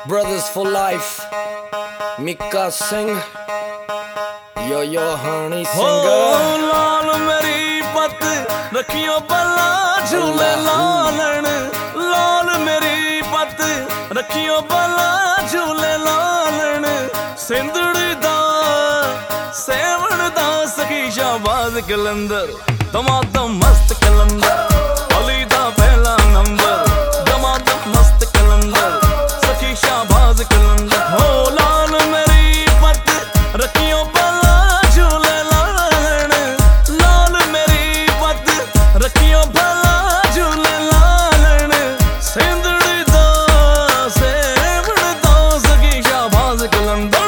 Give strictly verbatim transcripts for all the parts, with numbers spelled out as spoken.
Brothers for life, Mika Singh, yo yo honey singer. लाल मेरी पत रखियो बला झूले लालन, लाल मेरी पत रखियो बला झूले लालन। सिंधड़ी दा सेवण दा सखी शाहबाज कलंदर, दमादम मस्त कलंदर, अली दा पहला नंबर, दमादम मस्त कलंदर, सखी शाहबाज कलंदर। हो लाल मेरी पत रखियो बला झूले लालन, लाल मेरी पत रखियो बला झूले लालन। सिंधड़ी दा सेवण दा सखी शाहबाज कलंदर,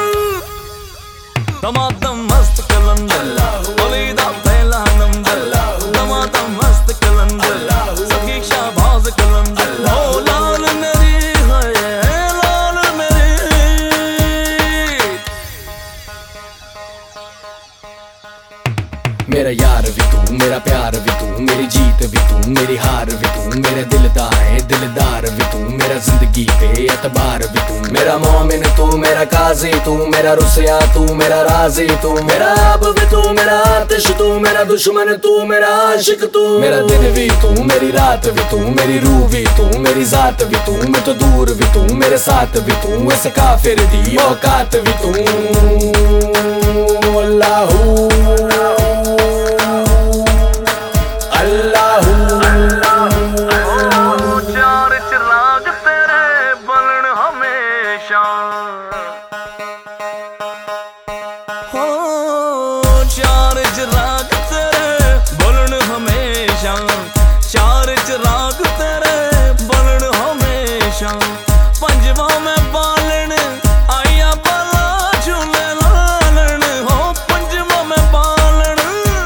दमादम मस्त कलंदर, अली दा पहला नंबर, दमादम मस्त कलंदर, सखी शाहबाज कलंदर। हो लाल मेरी है लाल मेरी, मेरा यार भी तू, मेरा प्यार भी तू, मेरी जीत भी तू, मेरी हार भी तू, मेरा दिल दा है दिलदार भी तू, मेरा जिंदगी पे एतबार भी तू, मेरा मोमिन तू, मेरा काजी तू, मेरा रुसया तू, मेरा राजी तू, मेरा अब भी तू, मेरा आतिश तू, मेरा दुश्मन तू, मेरा आशिक तू, मेरा दिन भी तू, मेरी रात भी तू, मेरी रूह भी तू, मेरी जात भी तू, मैं तो दूर भी तू, मेरे साथ भी तू, ऐसे काफिर दी औकात भी तू। अल्लाहू चार चिराग तेरे बलन हमेशा, हो चार चिराग तेरे बलन हमेशा, चार चिराग तेरे बलन हमेशा। पंजवा में बालन आया बला झूले लालन, हो पंजवा में बालन,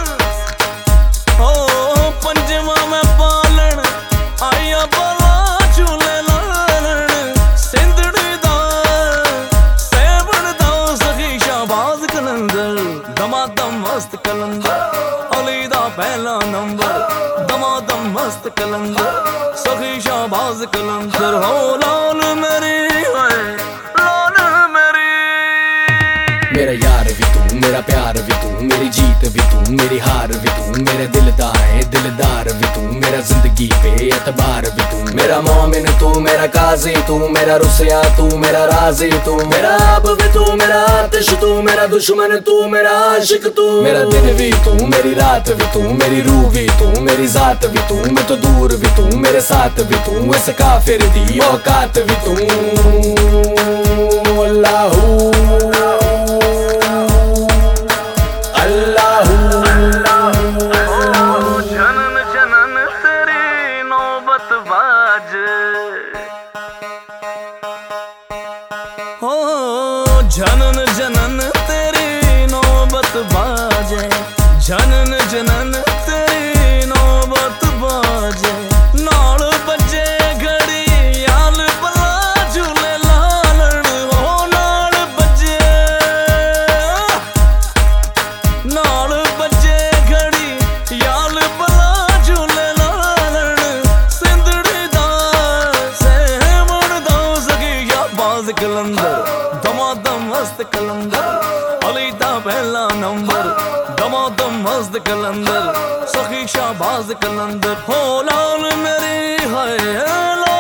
हो पंजवा में बालन आया बला झूले लालन। सिंधड़ी दा सेवण दा सखी शाहबाज कलंदर, दमादम मस्त कलंदर, अली दा पहला नंबर, दमादम मस्त कलंदर, सखी शाहबाज कलंदर। हो लाल मेरी है लाल मेरी, मेरा यार भी तू, मेरा प्यार भी तू, मेरी जीत भी तू, मेरी हार भी तू, मेरे दिल दा है दिलदार भी तू, मेरा जिंदगी पे एतबार भी तू, मेरा मोमिन तू, मेरा काजी तू, मेरा रुसया तू, मेरा राजी तू, मेरा अब भी तू, मेरा आतिश तू, मेरा दुश्मन तू, मेरा आशिक तू, मेरा दिन भी तू, मेरी रात भी तू, मेरी रूह भी तू, मेरी जात भी तू, मैं तो दूर भी तू, मेरे साथ भी तू, ऐसे काफिर दी औकात भी तू। अल्लाहू जनन जनन तेरी नौबत बाजे, हो जनन जनन तेरी नौबत बाजे, जनन जनन तेरी नौबत बाजे। नाल बजे घड़ी याल बला झूले लालन, हो नाल बजे नाल बजे घड़ी याल बला झूले लालन। सिंधड़ी दा सेवण दा सखी शाहबाज कलंदर, दमादम मस्त कलंदर, अली दा पहला नंबर, दमादम मस्त कलंदर, सखी शाहबाज कलंदर। हो लाल मेरी है